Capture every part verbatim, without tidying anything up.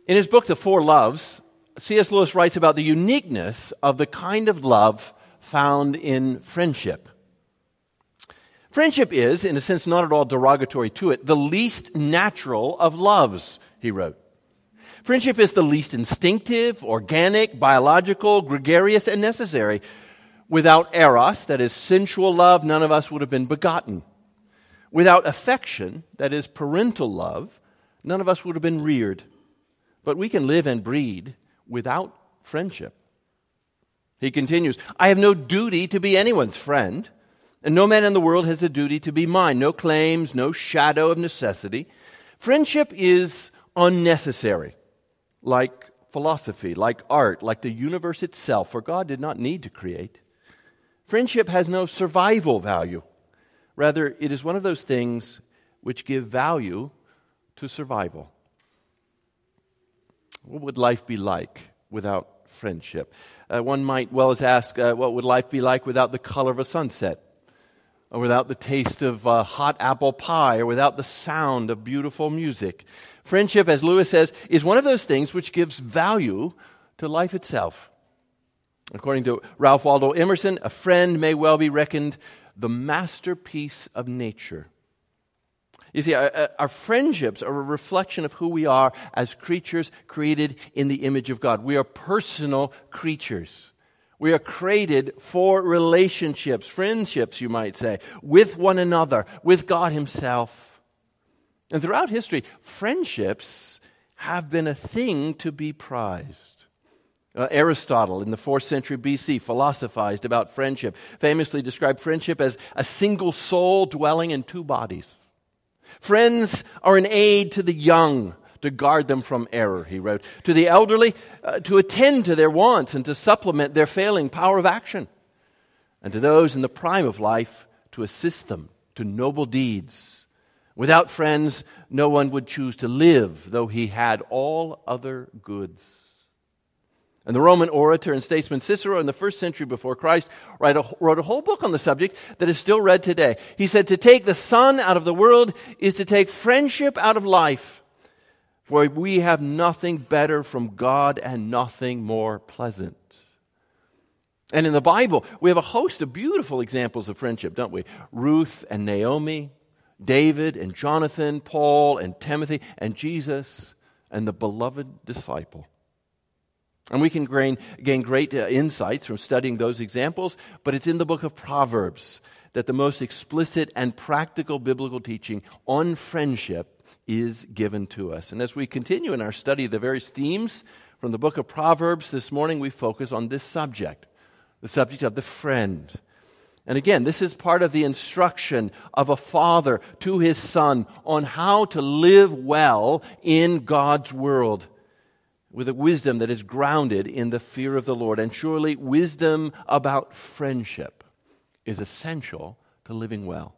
In his book, The Four Loves, C S Lewis writes about the uniqueness of the kind of love found in friendship. Friendship is, in a sense not at all derogatory to it, the least natural of loves, he wrote. Friendship is the least instinctive, organic, biological, gregarious, and necessary. Without eros, that is sensual love, none of us would have been begotten. Without affection, that is parental love, none of us would have been reared. But we can live and breed without friendship. He continues, I have no duty to be anyone's friend, and no man in the world has a duty to be mine. No claims, no shadow of necessity. Friendship is unnecessary, like philosophy, like art, like the universe itself, for God did not need to create. Friendship has no survival value. Rather, it is one of those things which give value to survival. What would life be like without friendship? Uh, one might well as ask, uh, what would life be like without the color of a sunset? Or without the taste of uh, hot apple pie? Or without the sound of beautiful music? Friendship, as Lewis says, is one of those things which gives value to life itself. According to Ralph Waldo Emerson, a friend may well be reckoned the masterpiece of nature. You see, our, our friendships are a reflection of who we are as creatures created in the image of God. We are personal creatures. We are created for relationships, friendships, you might say, with one another, with God Himself. And throughout history, friendships have been a thing to be prized. Uh, Aristotle, in the fourth century B C, philosophized about friendship, famously described friendship as a single soul dwelling in two bodies. Friends are an aid to the young, to guard them from error, he wrote. To the elderly, uh, to attend to their wants and to supplement their failing power of action. And to those in the prime of life, to assist them to noble deeds. Without friends, no one would choose to live, though he had all other goods. And the Roman orator and statesman Cicero in the first century before Christ wrote a, wrote a whole book on the subject that is still read today. He said, to take the sun out of the world is to take friendship out of life. For we have nothing better from God and nothing more pleasant. And in the Bible, we have a host of beautiful examples of friendship, don't we? Ruth and Naomi, David and Jonathan, Paul and Timothy, and Jesus and the beloved disciple. And we can gain, gain great uh, insights from studying those examples, but it's in the book of Proverbs that the most explicit and practical biblical teaching on friendship is given to us. And as we continue in our study of the various themes from the book of Proverbs, this morning we focus on this subject, the subject of the friend. And again, this is part of the instruction of a father to his son on how to live well in God's world, with a wisdom that is grounded in the fear of the Lord. And surely wisdom about friendship is essential to living well.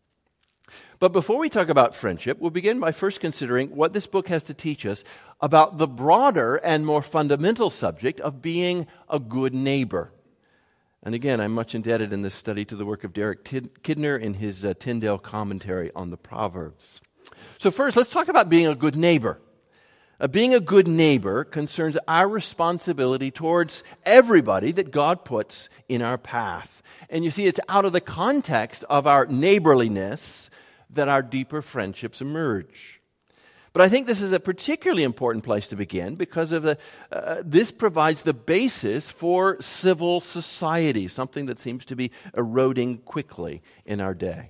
But before we talk about friendship, we'll begin by first considering what this book has to teach us about the broader and more fundamental subject of being a good neighbor. And again, I'm much indebted in this study to the work of Derek Kidner in his uh, Tyndale commentary on the Proverbs. So first, let's talk about being a good neighbor. Uh, being a good neighbor concerns our responsibility towards everybody that God puts in our path. And you see, it's out of the context of our neighborliness that our deeper friendships emerge. But I think this is a particularly important place to begin because of the uh, this provides the basis for civil society, something that seems to be eroding quickly in our day.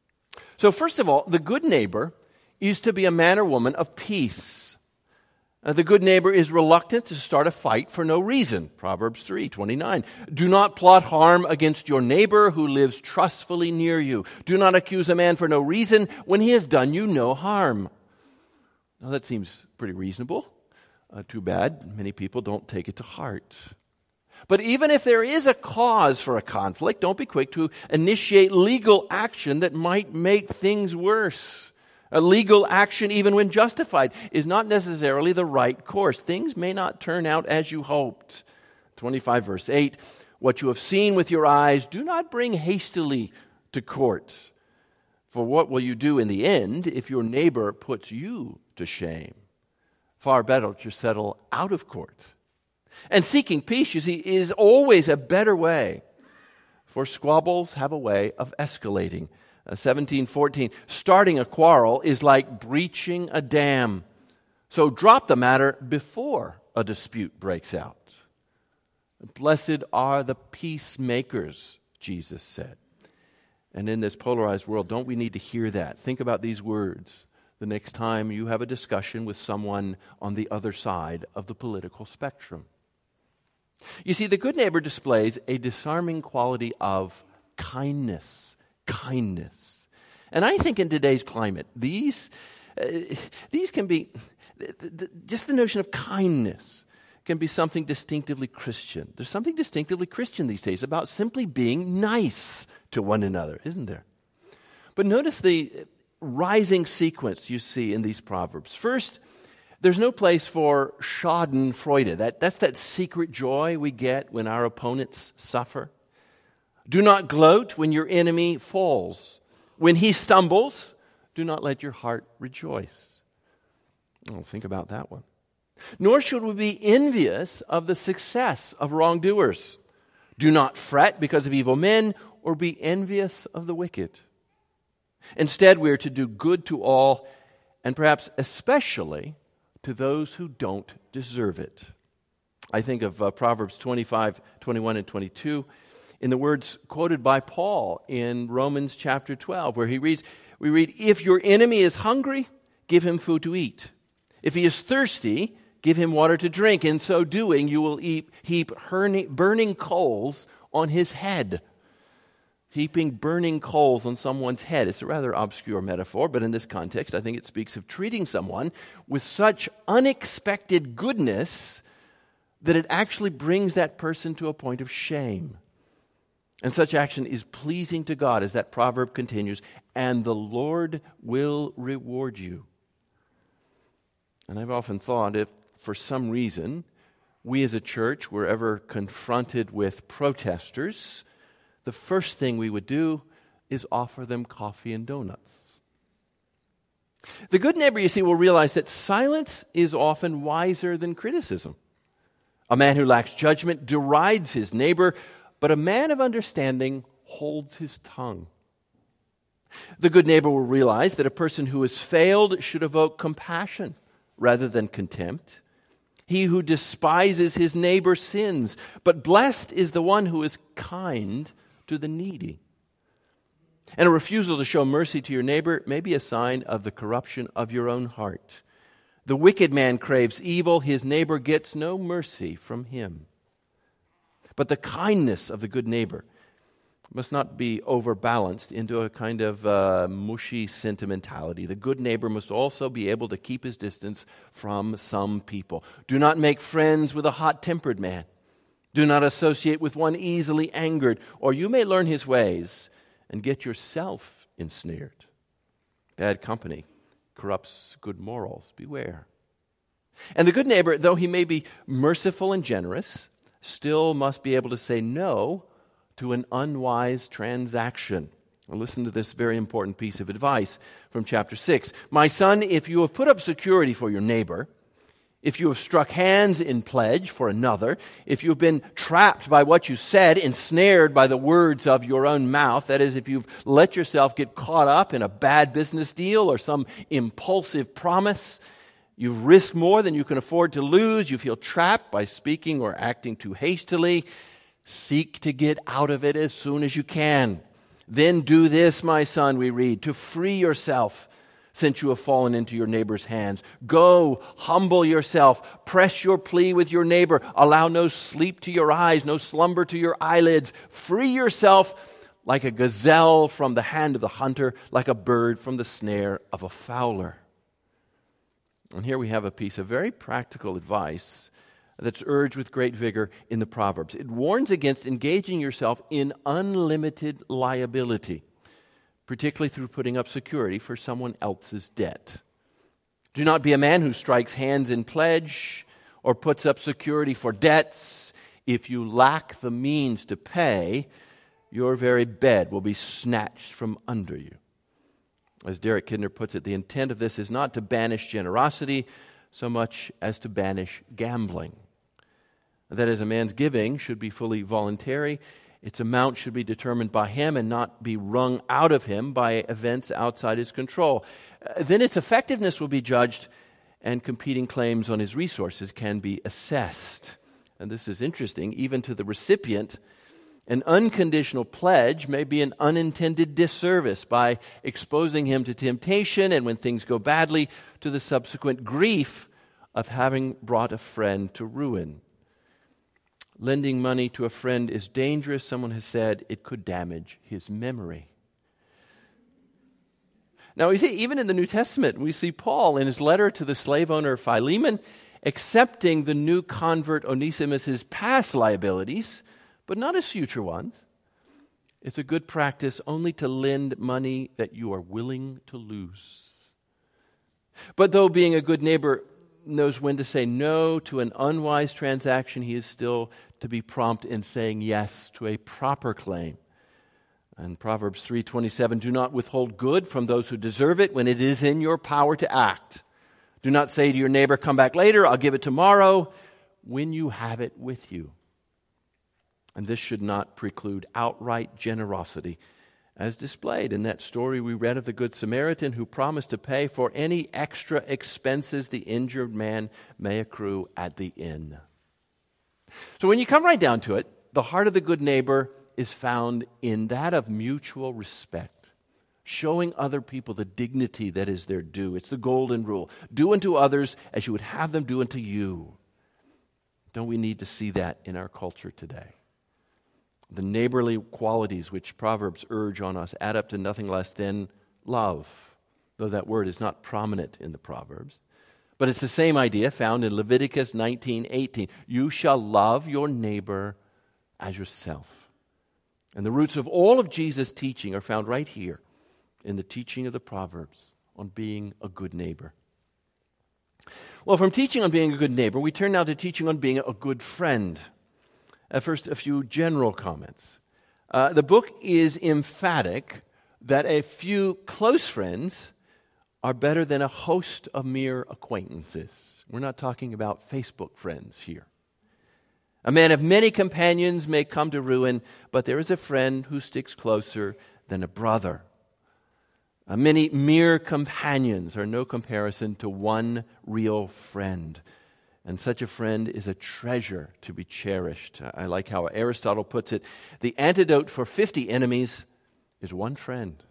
So first of all, the good neighbor is to be a man or woman of peace. Uh, the good neighbor is reluctant to start a fight for no reason. Proverbs three twenty-nine. Do not plot harm against your neighbor who lives trustfully near you. Do not accuse a man for no reason when he has done you no harm. Now that seems pretty reasonable. Uh, too bad many people don't take it to heart. But even if there is a cause for a conflict, don't be quick to initiate legal action that might make things worse. A legal action, even when justified, is not necessarily the right course. Things may not turn out as you hoped. twenty-five verse eight, what you have seen with your eyes, do not bring hastily to court. For what will you do in the end if your neighbor puts you to shame? Far better to settle out of court. And seeking peace, you see, is always a better way. For squabbles have a way of escalating. Uh, seventeen fourteen, starting a quarrel is like breaching a dam. So drop the matter before a dispute breaks out. Blessed are the peacemakers, Jesus said. And in this polarized world, don't we need to hear that? Think about these words the next time you have a discussion with someone on the other side of the political spectrum. You see, the good neighbor displays a disarming quality of kindness. Kindness. And I think in today's climate, these, uh, these can be, th- th- just the notion of kindness can be something distinctively Christian. There's something distinctively Christian these days about simply being nice to one another, isn't there? But notice the rising sequence you see in these Proverbs. First, there's no place for Schadenfreude. That, that's that secret joy we get when our opponents suffer. Do not gloat when your enemy falls. When he stumbles, do not let your heart rejoice. Oh, think about that one. Nor should we be envious of the success of wrongdoers. Do not fret because of evil men or be envious of the wicked. Instead, we are to do good to all, and perhaps especially to those who don't deserve it. I think of uh, Proverbs twenty-five, twenty-one, and twenty-two in the words quoted by Paul in Romans chapter twelve, where he reads, we read, if your enemy is hungry, give him food to eat. If he is thirsty, give him water to drink. In so doing, you will heap, heap burning coals on his head. Heaping burning coals on someone's head. It's a rather obscure metaphor, but in this context, I think it speaks of treating someone with such unexpected goodness that it actually brings that person to a point of shame. And such action is pleasing to God, as that proverb continues, and the Lord will reward you. And I've often thought if for some reason we as a church were ever confronted with protesters, the first thing we would do is offer them coffee and donuts. The good neighbor, you see, will realize that silence is often wiser than criticism. A man who lacks judgment derides his neighbor, but a man of understanding holds his tongue. The good neighbor will realize that a person who has failed should evoke compassion rather than contempt. He who despises his neighbor sins, but blessed is the one who is kind to the needy. And a refusal to show mercy to your neighbor may be a sign of the corruption of your own heart. The wicked man craves evil, his neighbor gets no mercy from him. But the kindness of the good neighbor must not be overbalanced into a kind of uh, mushy sentimentality. The good neighbor must also be able to keep his distance from some people. Do not make friends with a hot-tempered man. Do not associate with one easily angered, or you may learn his ways and get yourself ensnared. Bad company corrupts good morals. Beware. And the good neighbor, though he may be merciful and generous, still must be able to say no to an unwise transaction. Well, listen to this very important piece of advice from chapter six. My son, if you have put up security for your neighbor, if you have struck hands in pledge for another, if you've been trapped by what you said, ensnared by the words of your own mouth, that is, if you've let yourself get caught up in a bad business deal or some impulsive promise, you've risked more than you can afford to lose, you feel trapped by speaking or acting too hastily, seek to get out of it as soon as you can. Then do this, my son, we read, to free yourself, since you have fallen into your neighbor's hands. Go, humble yourself, press your plea with your neighbor, allow no sleep to your eyes, no slumber to your eyelids. Free yourself like a gazelle from the hand of the hunter, like a bird from the snare of a fowler. And here we have a piece of very practical advice that's urged with great vigor in the Proverbs. It warns against engaging yourself in unlimited liability, particularly through putting up security for someone else's debt. Do not be a man who strikes hands in pledge or puts up security for debts. If you lack the means to pay, your very bed will be snatched from under you. As Derek Kidner puts it, the intent of this is not to banish generosity, so much as to banish gambling. That is, a man's giving should be fully voluntary. Its amount should be determined by him and not be wrung out of him by events outside his control. Uh, then its effectiveness will be judged, and competing claims on his resources can be assessed. And this is interesting, even to the recipient, an unconditional pledge may be an unintended disservice by exposing him to temptation and, when things go badly, to the subsequent grief of having brought a friend to ruin. Lending money to a friend is dangerous. Someone has said it could damage his memory. Now, we see, even in the New Testament, we see Paul in his letter to the slave owner Philemon accepting the new convert Onesimus' past liabilities, but not his future ones. It's a good practice only to lend money that you are willing to lose. But though being a good neighbor knows when to say no to an unwise transaction, he is still to be prompt in saying yes to a proper claim. And Proverbs three twenty-seven, do not withhold good from those who deserve it when it is in your power to act. Do not say to your neighbor, come back later, I'll give it tomorrow, when you have it with you. And this should not preclude outright generosity, as displayed in that story we read of the Good Samaritan who promised to pay for any extra expenses the injured man may accrue at the inn. So when you come right down to it, the heart of the good neighbor is found in that of mutual respect, showing other people the dignity that is their due. It's the golden rule. Do unto others as you would have them do unto you. Don't we need to see that in our culture today? The neighborly qualities which Proverbs urge on us add up to nothing less than love, though that word is not prominent in the Proverbs. But it's the same idea found in Leviticus nineteen eighteen. You shall love your neighbor as yourself. And the roots of all of Jesus' teaching are found right here in the teaching of the Proverbs on being a good neighbor. Well, from teaching on being a good neighbor, we turn now to teaching on being a good friend. Uh, first, a few general comments. Uh, the book is emphatic that a few close friends are better than a host of mere acquaintances. We're not talking about Facebook friends here. A man of many companions may come to ruin, but there is a friend who sticks closer than a brother. Uh, many mere companions are no comparison to one real friend. And such a friend is a treasure to be cherished. I like how Aristotle puts it. The antidote for fifty enemies is one friend.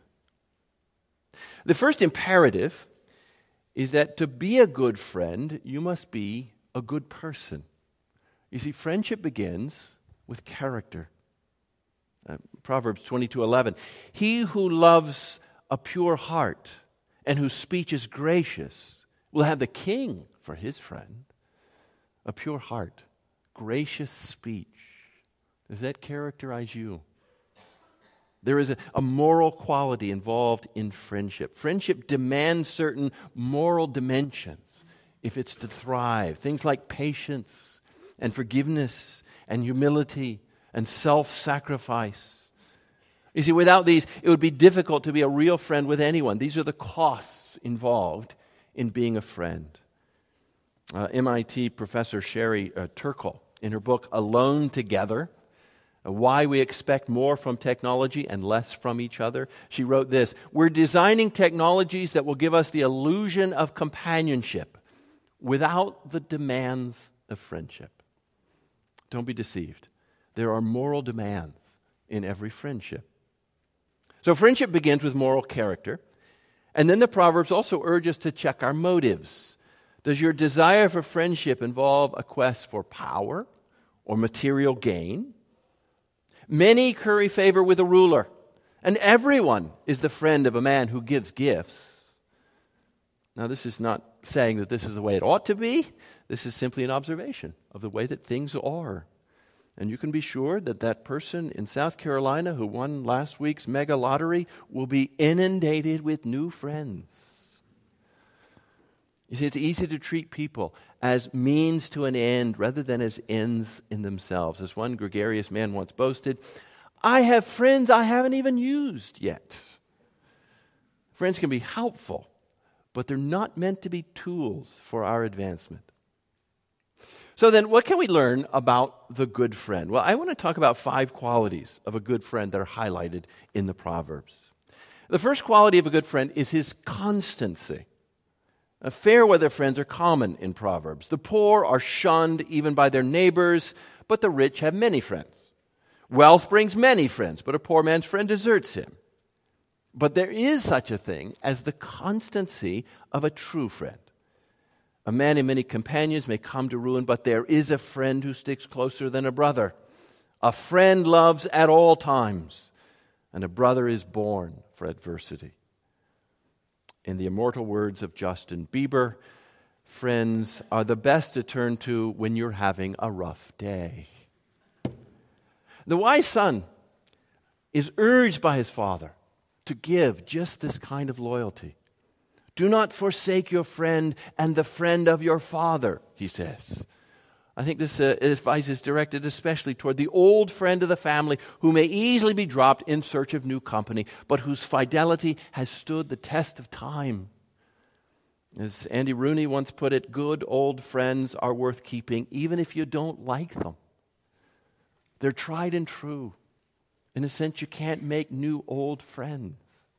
The first imperative is that to be a good friend, you must be a good person. You see, friendship begins with character. Uh, Proverbs twenty-two eleven. He who loves a pure heart and whose speech is gracious will have the king for his friend. A pure heart, gracious speech. Does that characterize you? There is a, a moral quality involved in friendship. Friendship demands certain moral dimensions if it's to thrive. Things like patience and forgiveness and humility and self-sacrifice. You see, without these, it would be difficult to be a real friend with anyone. These are the costs involved in being a friend. Uh, M I T professor Sherry uh, Turkle, in her book Alone Together, uh, Why We Expect More from Technology and Less from Each Other, she wrote this: we're designing technologies that will give us the illusion of companionship without the demands of friendship. Don't be deceived. There are moral demands in every friendship. So friendship begins with moral character. And then the Proverbs also urge us to check our motives. Does your desire for friendship involve a quest for power or material gain? Many curry favor with a ruler, and everyone is the friend of a man who gives gifts. Now, this is not saying that this is the way it ought to be. This is simply an observation of the way that things are. And you can be sure that that person in South Carolina who won last week's mega lottery will be inundated with new friends. You see, it's easy to treat people as means to an end rather than as ends in themselves. As one gregarious man once boasted, I have friends I haven't even used yet. Friends can be helpful, but they're not meant to be tools for our advancement. So then, what can we learn about the good friend? Well, I want to talk about five qualities of a good friend that are highlighted in the Proverbs. The first quality of a good friend is his constancy. Uh, fair weather friends are common in Proverbs. The poor are shunned even by their neighbors, but the rich have many friends. Wealth brings many friends, but a poor man's friend deserts him. But there is such a thing as the constancy of a true friend. A man in many companions may come to ruin, but there is a friend who sticks closer than a brother. A friend loves at all times, and a brother is born for adversity. In the immortal words of Justin Bieber, friends are the best to turn to when you're having a rough day. The wise son is urged by his father to give just this kind of loyalty. Do not forsake your friend and the friend of your father, he says. I think this uh, advice is directed especially toward the old friend of the family who may easily be dropped in search of new company, but whose fidelity has stood the test of time. As Andy Rooney once put it, good old friends are worth keeping even if you don't like them. They're tried and true. In a sense, you can't make new old friends.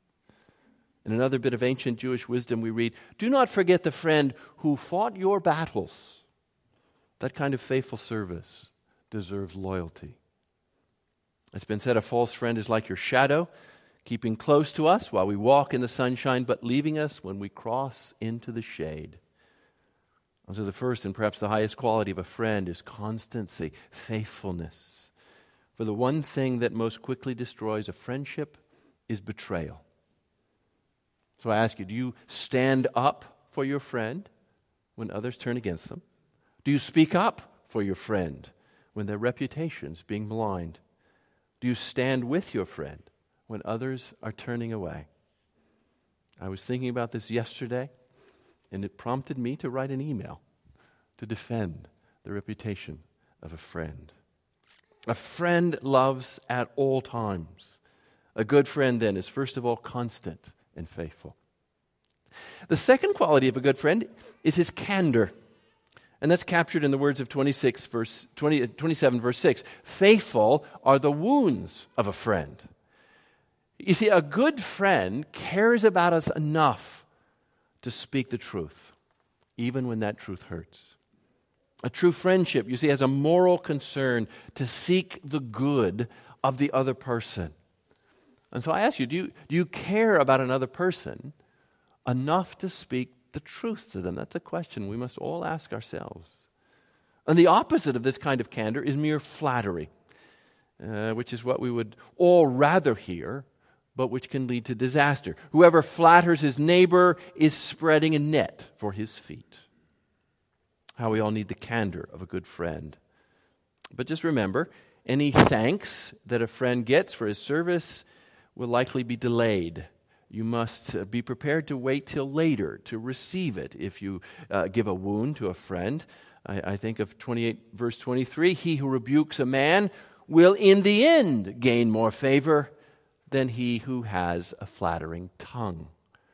In another bit of ancient Jewish wisdom we read, do not forget the friend who fought your battles. That kind of faithful service deserves loyalty. It's been said a false friend is like your shadow, keeping close to us while we walk in the sunshine, but leaving us when we cross into the shade. And so the first and perhaps the highest quality of a friend is constancy, faithfulness. For the one thing that most quickly destroys a friendship is betrayal. So I ask you, do you stand up for your friend when others turn against them? Do you speak up for your friend when their reputation's being maligned? Do you stand with your friend when others are turning away? I was thinking about this yesterday, and it prompted me to write an email to defend the reputation of a friend. A friend loves at all times. A good friend, then, is first of all constant and faithful. The second quality of a good friend is his candor. And that's captured in the words of twenty-six, verse twenty, twenty-seven, verse six. Faithful are the wounds of a friend. You see, a good friend cares about us enough to speak the truth, even when that truth hurts. A true friendship, you see, has a moral concern to seek the good of the other person. And so I ask you, do you, do you care about another person enough to speak the truth to them? That's a question we must all ask ourselves. And the opposite of this kind of candor is mere flattery, uh, which is what we would all rather hear, but which can lead to disaster. Whoever flatters his neighbor is spreading a net for his feet. How we all need the candor of a good friend. But just remember, any thanks that a friend gets for his service will likely be delayed. You must be prepared to wait till later to receive it if you uh, give a wound to a friend. I, I think of twenty-eight, verse twenty-three, he who rebukes a man will in the end gain more favor than he who has a flattering tongue.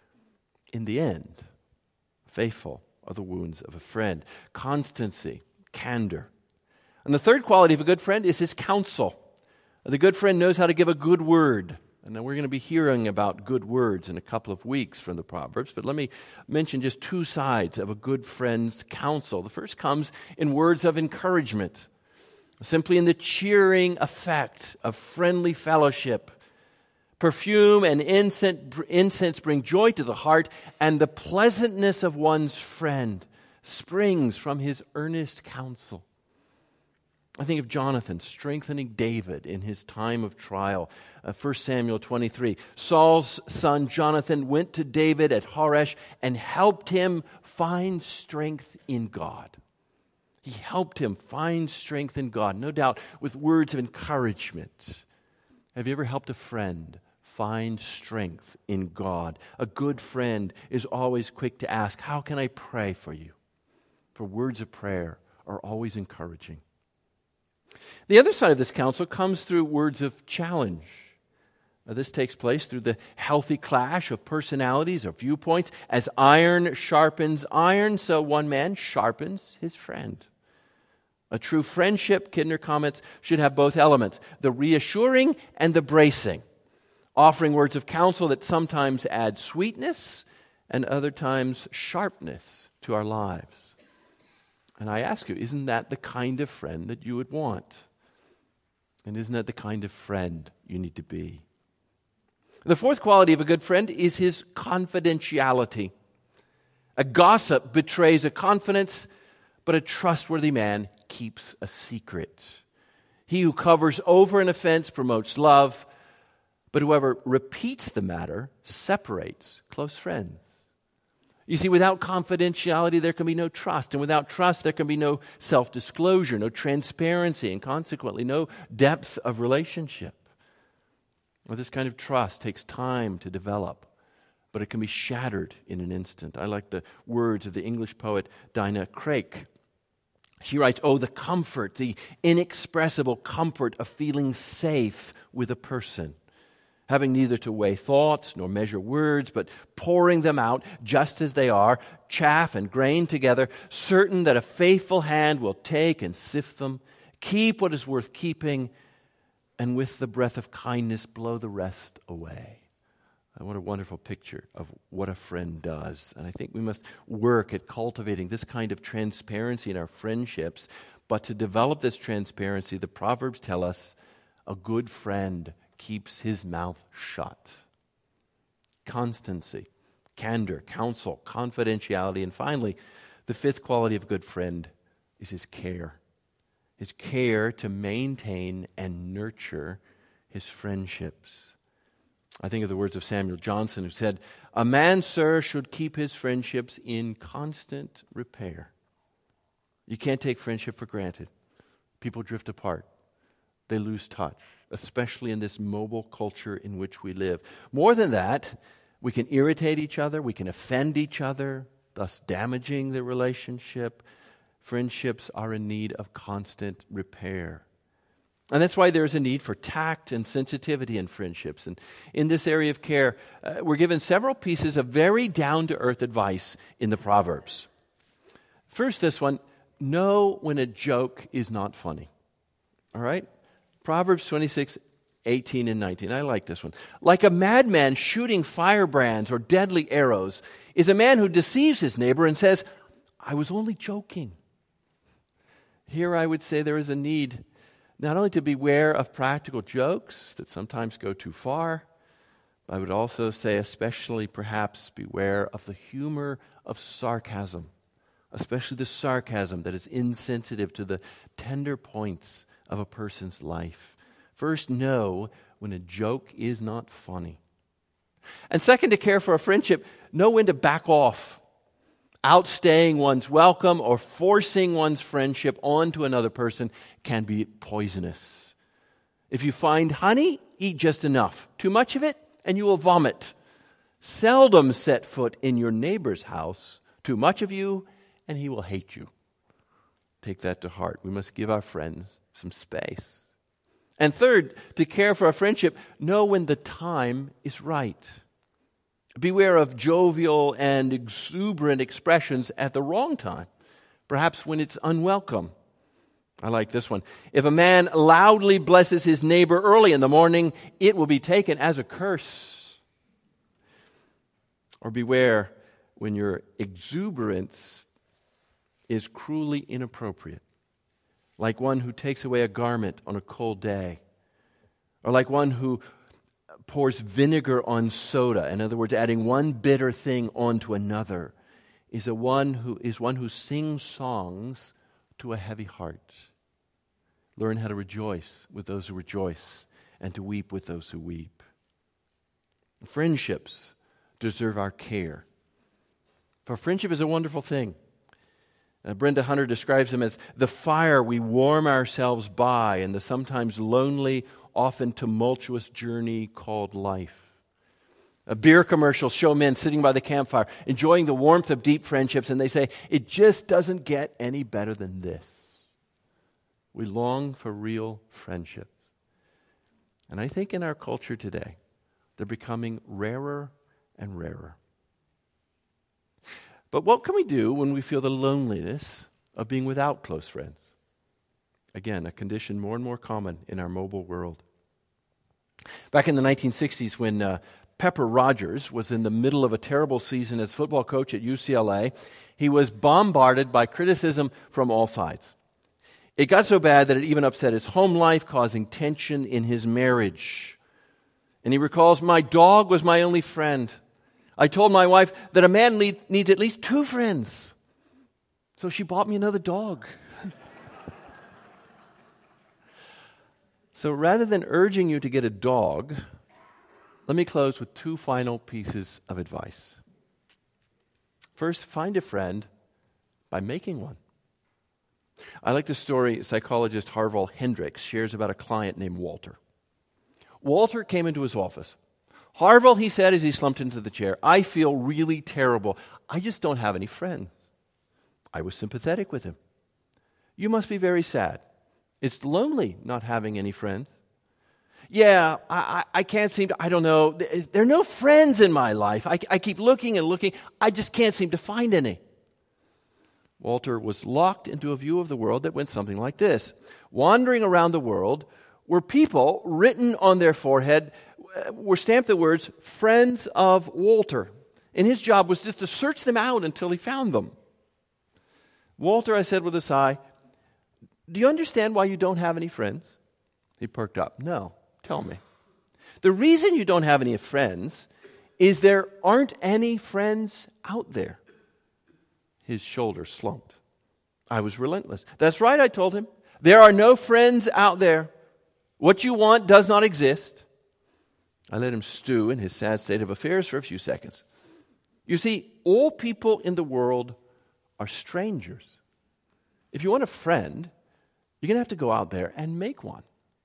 In the end, faithful are the wounds of a friend. Constancy, candor. And the third quality of a good friend is his counsel. The good friend knows how to give a good word. And now we're going to be hearing about good words in a couple of weeks from the Proverbs, but let me mention just two sides of a good friend's counsel. The first comes in words of encouragement, simply in the cheering effect of friendly fellowship. Perfume and incense, incense bring joy to the heart, and the pleasantness of one's friend springs from his earnest counsel. I think of Jonathan strengthening David in his time of trial. Uh, First Samuel twenty-three. Saul's son Jonathan went to David at Horesh and helped him find strength in God. He helped him find strength in God, no doubt with words of encouragement. Have you ever helped a friend find strength in God? A good friend is always quick to ask, how can I pray for you? For words of prayer are always encouraging. The other side of this counsel comes through words of challenge. Now, this takes place through the healthy clash of personalities or viewpoints. As iron sharpens iron, so one man sharpens his friend. A true friendship, Kidner comments, should have both elements, the reassuring and the bracing, offering words of counsel that sometimes add sweetness and other times sharpness to our lives. And I ask you, isn't that the kind of friend that you would want? And isn't that the kind of friend you need to be? The fourth quality of a good friend is his confidentiality. A gossip betrays a confidence, but a trustworthy man keeps a secret. He who covers over an offense promotes love, but whoever repeats the matter separates close friends. You see, without confidentiality, there can be no trust. And without trust, there can be no self-disclosure, no transparency, and consequently, no depth of relationship. Well, this kind of trust takes time to develop, but it can be shattered in an instant. I like the words of the English poet Dinah Craik. She writes, "Oh, the comfort, the inexpressible comfort of feeling safe with a person, having neither to weigh thoughts nor measure words, but pouring them out just as they are, chaff and grain together, certain that a faithful hand will take and sift them, keep what is worth keeping, and with the breath of kindness blow the rest away." And what a wonderful picture of what a friend does. And I think we must work at cultivating this kind of transparency in our friendships. But to develop this transparency, the Proverbs tell us a good friend keeps his mouth shut. Constancy, candor, counsel, confidentiality, and finally, the fifth quality of a good friend is his care. His care to maintain and nurture his friendships. I think of the words of Samuel Johnson, who said, "A man, sir, should keep his friendships in constant repair." You can't take friendship for granted. People drift apart. They lose touch, especially in this mobile culture in which we live. More than that, we can irritate each other, we can offend each other, thus damaging the relationship. Friendships are in need of constant repair. And that's why there's a need for tact and sensitivity in friendships. And in this area of care, uh, we're given several pieces of very down-to-earth advice in the Proverbs. First, this one, know when a joke is not funny. All right? Proverbs twenty-six, eighteen and nineteen. I like this one. "Like a madman shooting firebrands or deadly arrows is a man who deceives his neighbor and says, 'I was only joking.'" Here I would say there is a need not only to beware of practical jokes that sometimes go too far, but I would also say especially perhaps beware of the humor of sarcasm, especially the sarcasm that is insensitive to the tender points of a person's life. First, know when a joke is not funny. And second, to care for a friendship, know when to back off. Outstaying one's welcome or forcing one's friendship onto another person can be poisonous. If you find honey, eat just enough. Too much of it, and you will vomit. Seldom set foot in your neighbor's house. Too much of you, and he will hate you. Take that to heart. We must give our friends some space. And third, to care for a friendship, know when the time is right. Beware of jovial and exuberant expressions at the wrong time, perhaps when it's unwelcome. I like this one. "If a man loudly blesses his neighbor early in the morning, it will be taken as a curse." Or beware when your exuberance is cruelly inappropriate, like one who takes away a garment on a cold day, or like one who pours vinegar on soda. In other words, adding one bitter thing onto another is a one who is one who sings songs to a heavy heart. Learn how to rejoice with those who rejoice and to weep with those who weep. Friendships deserve our care. For friendship is a wonderful thing. Uh, Brenda Hunter describes them as the fire we warm ourselves by in the sometimes lonely, often tumultuous journey called life. A beer commercial show men sitting by the campfire, enjoying the warmth of deep friendships, and they say, "It just doesn't get any better than this." We long for real friendships. And I think in our culture today, They're becoming rarer and rarer. But what can we do when we feel the loneliness of being without close friends? Again, a condition more and more common in our mobile world. Back in the nineteen sixties, when uh, Pepper Rogers was in the middle of a terrible season as football coach at U C L A, he was bombarded by criticism from all sides. It got so bad that it even upset his home life, causing tension in his marriage. And he recalls, "My dog was my only friend. I told my wife that a man need, needs at least two friends. So she bought me another dog." So rather than urging you to get a dog, let me close with two final pieces of advice. First, find a friend by making one. I like the story psychologist Harville Hendricks shares about a client named Walter. Walter came into his office. "Harville," he said as he slumped into the chair, "I feel really terrible. I just don't have any friends." I was sympathetic with him. "You must be very sad. It's lonely not having any friends." "Yeah, I, I, I can't seem to, I don't know. There are no friends in my life. I, I keep looking and looking. I just can't seem to find any." Walter was locked into a view of the world that went something like this. Wandering around the world were people written on their forehead, were stamped the words, "Friends of Walter." And his job was just to search them out until he found them. "Walter," I said with a sigh, "do you understand why you don't have any friends?" He perked up. "No, tell me." "The reason you don't have any friends is there aren't any friends out there." His shoulders slumped. I was relentless. "That's right," I told him. "There are no friends out there. What you want does not exist." I let him stew in his sad state of affairs for a few seconds. "You see, all people in the world are strangers. If you want a friend, you're going to have to go out there and make one."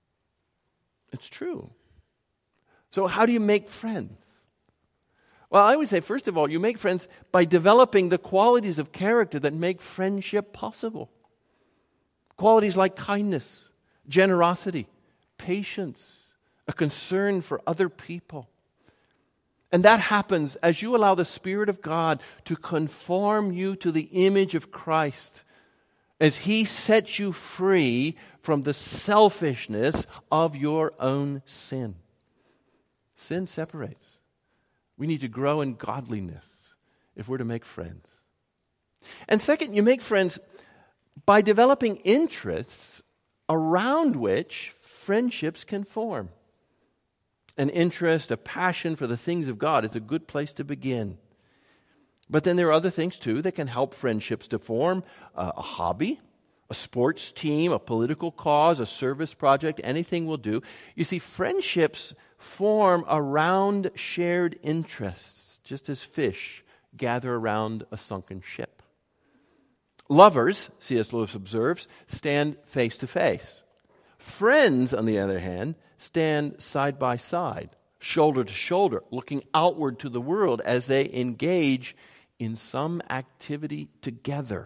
It's true. So how do you make friends? Well, I would say, first of all, you make friends by developing the qualities of character that make friendship possible. Qualities like kindness, generosity, patience, a concern for other people. And that happens as you allow the Spirit of God to conform you to the image of Christ, as He sets you free from the selfishness of your own sin. Sin separates. We need to grow in godliness if we're to make friends. And second, you make friends by developing interests around which friendships can form. An interest, a passion for the things of God is a good place to begin. But then there are other things too that can help friendships to form. Uh, a hobby, a sports team, a political cause, a service project, anything will do. You see, friendships form around shared interests, just as fish gather around a sunken ship. Lovers, C S Lewis observes, stand face to face. Friends, on the other hand, stand side by side, shoulder to shoulder, looking outward to the world as they engage in some activity together.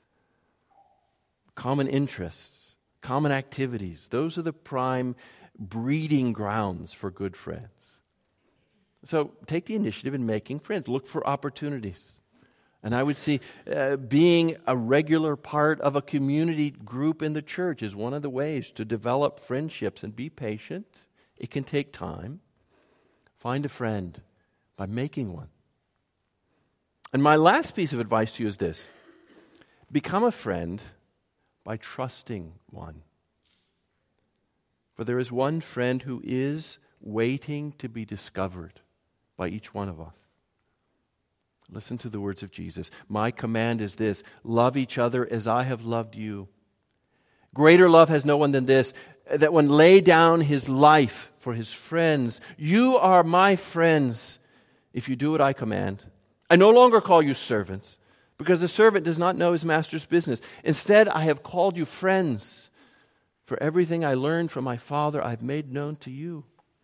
Common interests, common activities, those are the prime breeding grounds for good friends. So take the initiative in making friends. Look for opportunities. And I would see uh, being a regular part of a community group in the church is one of the ways to develop friendships, and be patient. It can take time. Find a friend by making one. And my last piece of advice to you is this: become a friend by trusting one. For there is one friend who is waiting to be discovered by each one of us. Listen to the words of Jesus. "My command is this: love each other as I have loved you. Greater love has no one than this, that one lay down his life for his friends. You are my friends if you do what I command. I no longer call you servants, because the servant does not know his master's business. Instead, I have called you friends. For everything I learned from my Father, I have made known to you."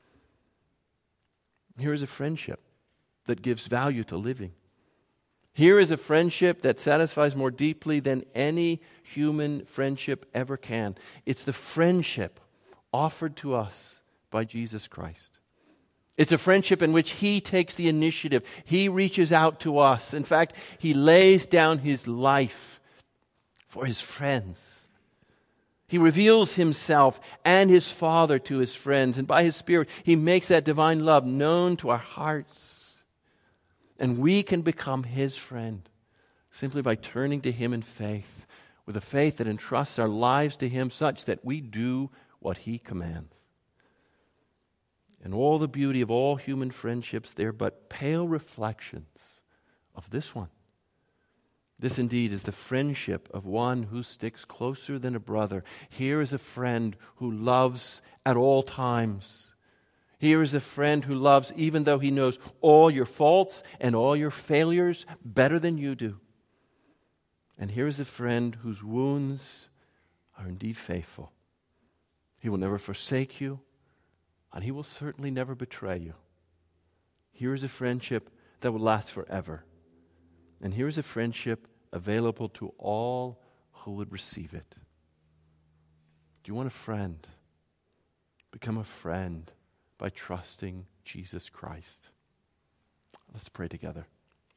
Here is a friendship that gives value to living. Here is a friendship that satisfies more deeply than any human friendship ever can. It's the friendship offered to us by Jesus Christ. It's a friendship in which He takes the initiative. He reaches out to us. In fact, He lays down His life for His friends. He reveals Himself and His Father to His friends. And by His Spirit, He makes that divine love known to our hearts. And we can become His friend simply by turning to Him in faith, with a faith that entrusts our lives to Him such that we do what He commands. And all the beauty of all human friendships, they're but pale reflections of this one. This indeed is the friendship of one who sticks closer than a brother. Here is a friend who loves at all times. Here is a friend who loves even though he knows all your faults and all your failures better than you do. And here is a friend whose wounds are indeed faithful. He will never forsake you, and He will certainly never betray you. Here is a friendship that will last forever. And here is a friendship available to all who would receive it. Do you want a friend? Become a friend by trusting Jesus Christ. Let's pray together.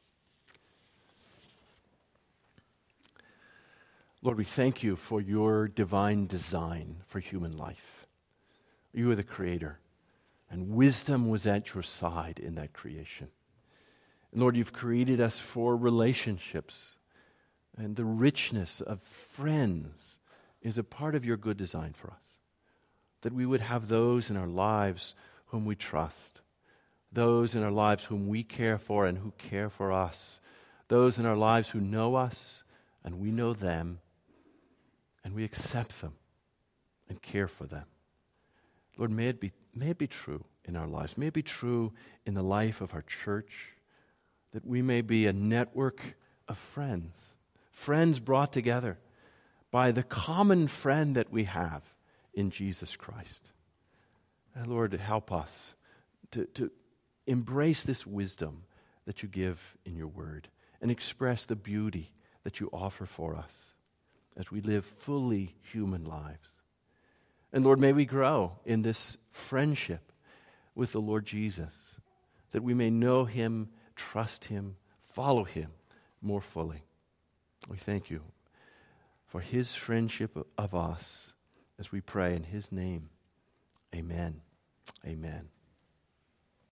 Lord, we thank You for Your divine design for human life. You are the Creator, and wisdom was at Your side in that creation. And Lord, You've created us for relationships, and the richness of friends is a part of Your good design for us. That we would have those in our lives whom we trust, those in our lives whom we care for and who care for us, those in our lives who know us and we know them, and we accept them and care for them. Lord, may it be, may it be true in our lives. May it be true in the life of our church, that we may be a network of friends, friends brought together by the common friend that we have in Jesus Christ. And Lord, help us to, to embrace this wisdom that You give in Your word and express the beauty that You offer for us as we live fully human lives. And Lord, may we grow in this friendship with the Lord Jesus, that we may know Him, trust Him, follow Him more fully. We thank You for His friendship of us as we pray in His name. Amen. Amen.